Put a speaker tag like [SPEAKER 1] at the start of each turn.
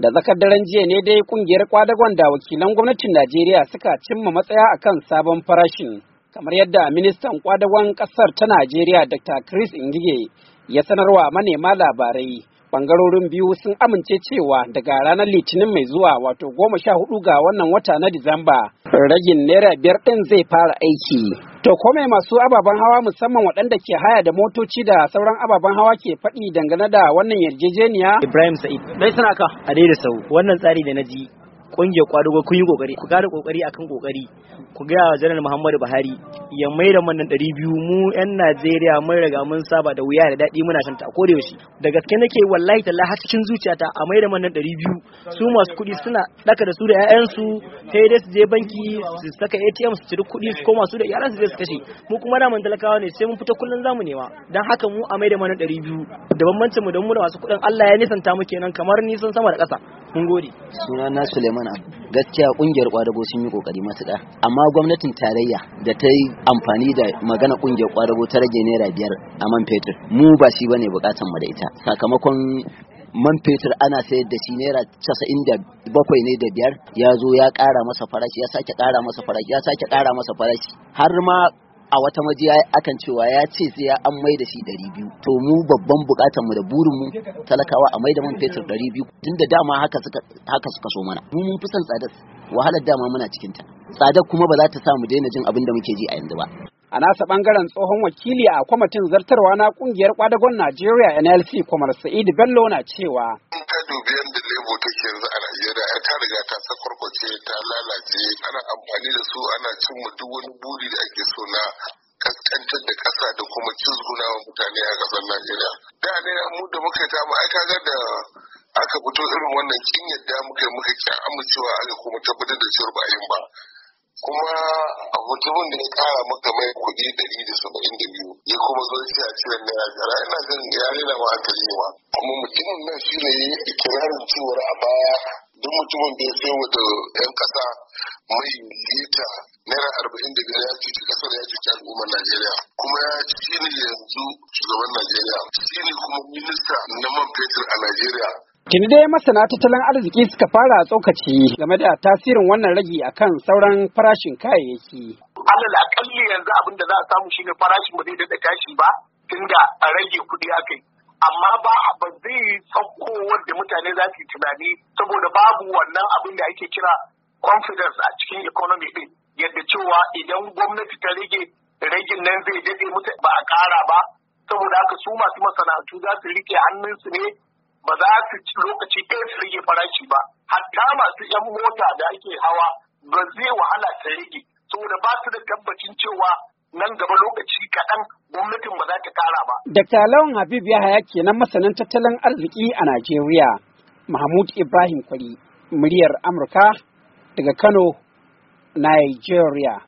[SPEAKER 1] Da tsakar daren jiya ne dai kungiyar kwadagon da wakilan gwamnatin Najeriya suka cimma matsaya akan sabon farashin. Kamar yadda ministan kwadagon kasar ta Najeriya Dr. Chris Ngige ya sanarwa manema labarai. Bangarorin biyu sun amince cewa daga ranar Litinin mai zuwa wato 14 ga wannan wata na Disamba, ragin naira 5 ɗin zai fara aiki. To kome masu ababen hawa musamman waɗanda ke haya da motoci da sauran ababen hawa ke faɗi dangane da wannan yarjejeniya?
[SPEAKER 2] Ibrahim Sa'id. Dai suna ka a daida sau. Wannan tsari da na ji kungiyar kwadugo kun yi kokari, ku kare kokari akan kokari. Ku ga Janar Muhammadu Buhari ya maida man 200 mu yan Najeriya mun riga mun saba da wuya da dadi muna shanta ko da yaushe. Da gaske nake wallahi tallahi har cikin zuciyata a maida man 200 su masu kuɗi suna daka da su da ƴaƴan su sai dai su je banki su saka ATM su ciri kuɗi su koma su da yaran su su kashe. Mu kuma da mun talakawa ne sai mun fita kullun zamu nema. Dan haka mu a maida man 200 da bambancin mu da mu da masu kuɗin Allah ya nisanta mu kenan kamar nisan sama da ƙasa. Mun gode.
[SPEAKER 3] Sunana Suleiman gaskiya kungiyar kwadago sun yi kokari matuƙa amma gwamnatin tarayya da ta yi amfani da magana kungiyar kwadago ta rage naira 5 a man fetur mu ba shi bane bukatan mu da ita sakamakon man fetur ana sayar da shi naira 97 ne da 5 ya zo ya ƙara masa farashi ya sake ƙara masa farashi ya sake ƙara masa farashi har ma a wata majiya akan cewa ya ce sai ya an mai da shi 200 to mu babban bukatan mu da burin mu talakawa a mai da man fetur 200 tunda dama haka suka so mana mu mun fi son tsadar wahalar dama muna cikin ta tsadar kuma ba za ta sa mu daina jin abin da muke ji a yanzu ba.
[SPEAKER 1] A nasa bangaren tsohon wakili a kwamitin zartarwa na kungiyar kwadagon Najeriya NLC Kwamar Sa'id Bello na cewa
[SPEAKER 4] ka dubi yadda lebo take yanzu a Najeriya ta riga ta sakwarkwace ta lalace ana amfani da su ana cimma duk wani buri da ake so na kaskantar da ƙasa da kuma cizguna wa mutane a ƙasar Najeriya. Da ne mu da muka ta mu ai kaga da aka fito irin wannan kin yadda muka ki amincewa aka kuma tabbatar da cewa ba yin ba. Kuma a mutumin da ya kara maka mai kuɗi 172 ya kuma zo shi a cikin naira jara ina jin ya rena ma hankali ma kuma mutumin nan shi ne ya yi ikirarin cewar a baya duk mutumin da ya sayo da 'yan ƙasa mai lita naira 45 ya cuci ƙasar ya cuci al'ummar Najeriya kuma ya shi ne yanzu shugaban Najeriya shi ne kuma minista na man fetur a Najeriya.
[SPEAKER 1] Tuni dai masana tattalin arziki suka fara tsokaci game da tasirin wannan ragi akan sauran farashin kayayyaki.
[SPEAKER 5] Alal akalli yanzu abin da za a samu shine farashin ba zai daɗa tashi ba tunda a rage kuɗi akai. Amma ba zai sauko wanda mutane za su yi tunani saboda babu wannan abin da ake kira confidence a cikin economy din. Yadda cewa idan gwamnati ta ragin nan zai daɗe mutu ba a ƙara ba saboda haka su masu masana'antu za su rike hannunsu ne ba za su ci lokaci ɗaya su rage farashi ba hatta masu yan mota da ake hawa ba zai wahala ta rage saboda ba su da tabbacin cewa nan gaba lokaci kaɗan gwamnatin ba za ta ƙara ba.
[SPEAKER 1] Dr. Lawan Habib Yahaya kenan masanin tattalin arziki a Najeriya. Mahmud Ibrahim Kwari, muryar Amurka daga Kano, Nigeria.